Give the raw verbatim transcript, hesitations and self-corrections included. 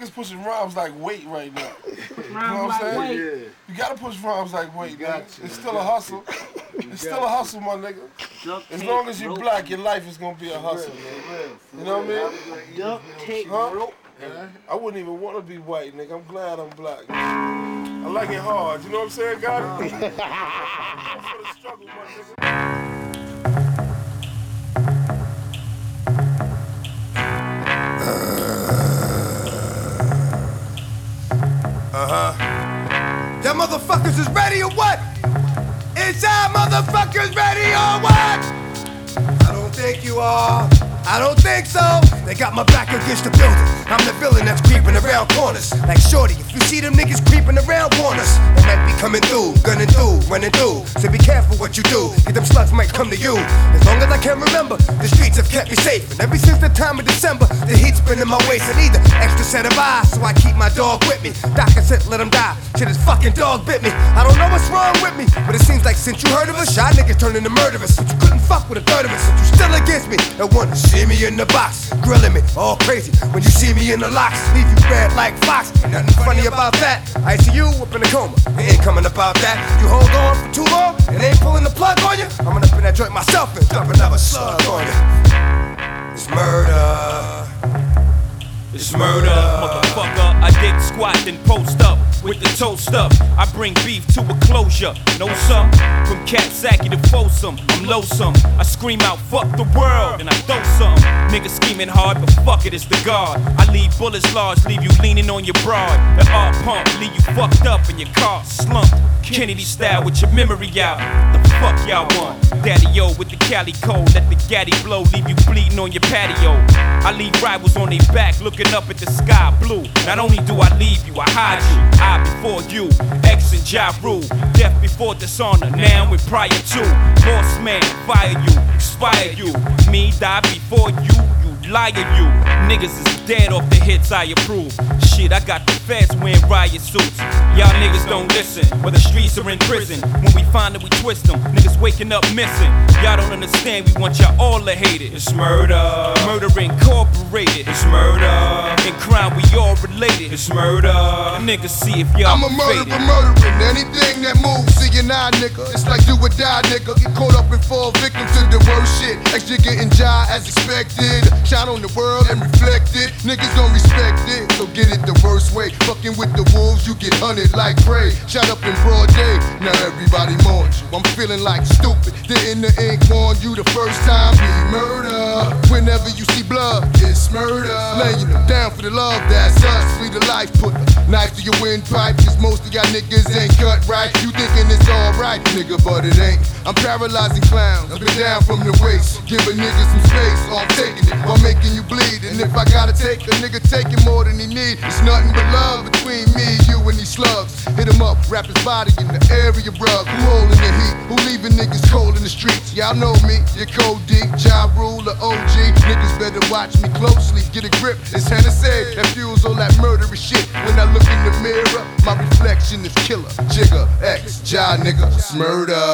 niggas pushing rhymes like weight right now. Rhymes you know what like I'm saying? weight. Yeah. You gotta push rhymes like weight, nigga. to. It's still a hustle. It's still a hustle, my nigga. Duct As tape, long as you rope. black, your life is gonna be a hustle, man. You know what I mean? Duct tape, Huh? rope. I wouldn't even want to be white, nigga. I'm glad I'm black. I like it hard. You know what I'm saying, God? For the struggle, my nigga. Uh-huh. Y'all motherfuckers is ready or what? Is y'all motherfuckers ready or what? I don't think you are. I don't think so. They got my back against the building. I'm the villain that's creeping around corners. Like Shorty, if you see them niggas creeping around, warn us. They might be coming through, gunning through, running through. So be careful what you do, cause them slugs might come to you. As long as I can remember, the streets have kept me safe. And ever since the time of December, the heat's been in my waist. I need an extra set of eyes, so I keep my dog with me. Doctor said let him die, shit his fucking dog bit me. I don't know what's wrong with me, but it seems like since you heard of us, y'all niggas turned into murderers. But you couldn't fuck with a third of us, but you still against me. And wanna see me in the box, grilling me, all crazy. When you see me in the locks, leave you red like Fox. Ain't nothing funny about that. I see you up in a coma, it ain't coming about that. You hold on for too long, and ain't pulling the plug on you. I'm gonna put that joint myself and dump another slug on you. It's murder. It's murder, motherfucker. I dig squat then post up with the toast up. I bring beef to a closure. Know some? From Katsaki to Folsom, I'm loathsome. I scream out, fuck the world, and I throw something. Niggas scheming hard, but fuck it, it's the guard. I leave bullets large, leave you leaning on your broad. The art pump, leave you fucked up in your car slumped. Kennedy style with your memory out. The fuck y'all want? Daddy-o with the Cali code, let the gaddy blow, leave you bleeding on your patio. I leave rivals on their back, looking up at the sky blue. Not only do I leave you, I hide you. I before you, X and Ja Rule. Death before dishonor, now and prior to. Boss man, fire you, expire you. Me die before you, you liar you. Niggas is dead off the hits I approve. Shit, I got the feds wearing riot suits. Y'all niggas don't listen, where the streets are in prison. When we find that we twist them, niggas waking up missing. Y'all don't understand, we want y'all all to hate it. It's murder, murder incorporated. It's murder, in crime we all related. It's murder, niggas see if y'all I'm a murderer, murdering anything that moves. See you now, nigga. It's like do or die, nigga. Get caught up and fall victim to the worst shit. Extra getting jai as expected. Shine on the world and reflect it. Niggas don't respect it, so get it the worst way. Fucking with the wolves, you get hunted like prey. Shot up in broad day, now everybody mourns you. I'm feeling like stupid. Didn't the ink warn you the first time? Be murder. Whenever you see blood, it's murder. Laying them down for the love, that's us. Free the life, put a knife to your windpipe. Cause most of y'all niggas ain't cut right. You thinking it's alright, nigga, but it ain't. I'm paralyzing clowns, I've been down from the waist. Giving niggas some space, so I'm taking it while making you bleed. And if I gotta take a nigga taking more than he need, it's nothing but love between me, you, and these slugs. Hit him up, wrap his body in the area rug. Who holding the heat? Who leaving niggas cold in the streets? Y'all know me, your code D, Ja Rule, the O G. Niggas better watch me closely, get a grip. It's Hennessy that fuels all that murderous shit. When I look in the mirror, my reflection is killer. Jigger, X, Ja, nigga, it's murder.